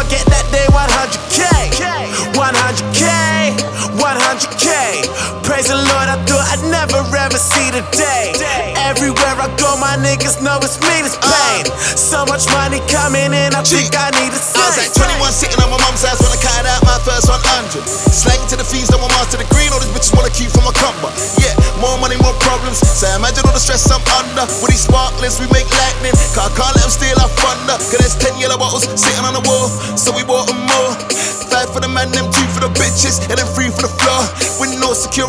I'll get that day 100K, 100K, 100K. Praise the Lord, I thought I'd never ever see the day. Everywhere I go, my niggas know it's me that's paying. So much money coming in, I think I need a I was at 21 sitting on my mum's house when I carried out my first 100. Slanging to the fiends, don't want master the green. All these bitches wanna keep from my cumber. Yeah, more money, more problems. So imagine all the stress I'm under. With these sparklers, we make lightning. Cause I can't let them steal our thunder. Cause there's 10 yellow bottles sitting on the wall, so we bought them more. 5 for the man, them 2 for the bitches, and then 3 for the floor. With no security.